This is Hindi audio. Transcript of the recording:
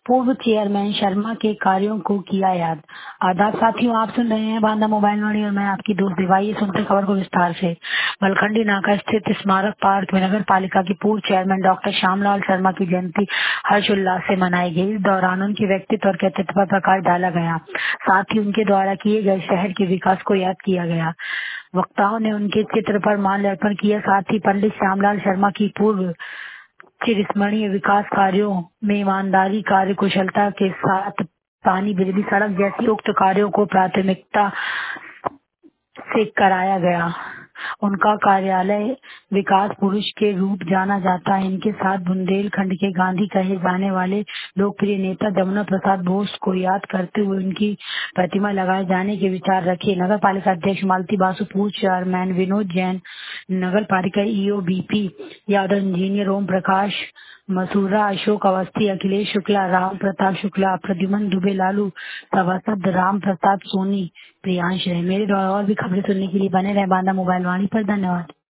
पूर्व चेयरमैन शर्मा के कार्यों को किया याद। आदाब साथियों, आप सुन रहे हैं बांदा मोबाइल वाणी और मैं आपकी दोस्त दिवाई। सुनते खबर को विस्तार से। मलखंडी नाका स्थित स्मारक पार्क में नगर पालिका की पूर्व चेयरमैन डॉक्टर श्यामलाल शर्मा की जयंती हर्षोल्लास से मनाई गई। इस दौरान उनके व्यक्तित्व और कृतित्व पर प्रकाश डाला गया, साथ ही उनके द्वारा किए गए शहर के विकास को याद किया गया। वक्ताओं ने उनके चित्र पर माल्यार्पण किया, साथ ही पंडित श्यामलाल शर्मा की पूर्व चिरस्मरणीय विकास कार्यों में ईमानदारी, कार्यकुशलता के साथ पानी, बिजली, सड़क जैसी उक्त कार्यों को प्राथमिकता से कराया गया। उनका कार्यालय विकास पुरुष के रूप जाना जाता है। इनके साथ बुंदेलखंड के गांधी कहे जाने वाले लोकप्रिय नेता जमुना प्रसाद बोस को याद करते हुए उनकी प्रतिमा लगाए जाने के विचार रखे। नगर पालिका अध्यक्ष मालती बासु, पूर्व चेयरमैन विनोद जैन, नगर पालिका EO BP Yadav, engineer Om Prakash Masura, Ashok Awasthi, Akhilesh Shukla, Ram Pratap Shukla, Pradyuman Dubey, Lalu सभासद, राम प्रताप सोनी, प्रियांश रहे। मेरे द्वारा और भी खबरें सुनने के लिए बने रहे बांदा मोबाइल वाणी पर। धन्यवाद।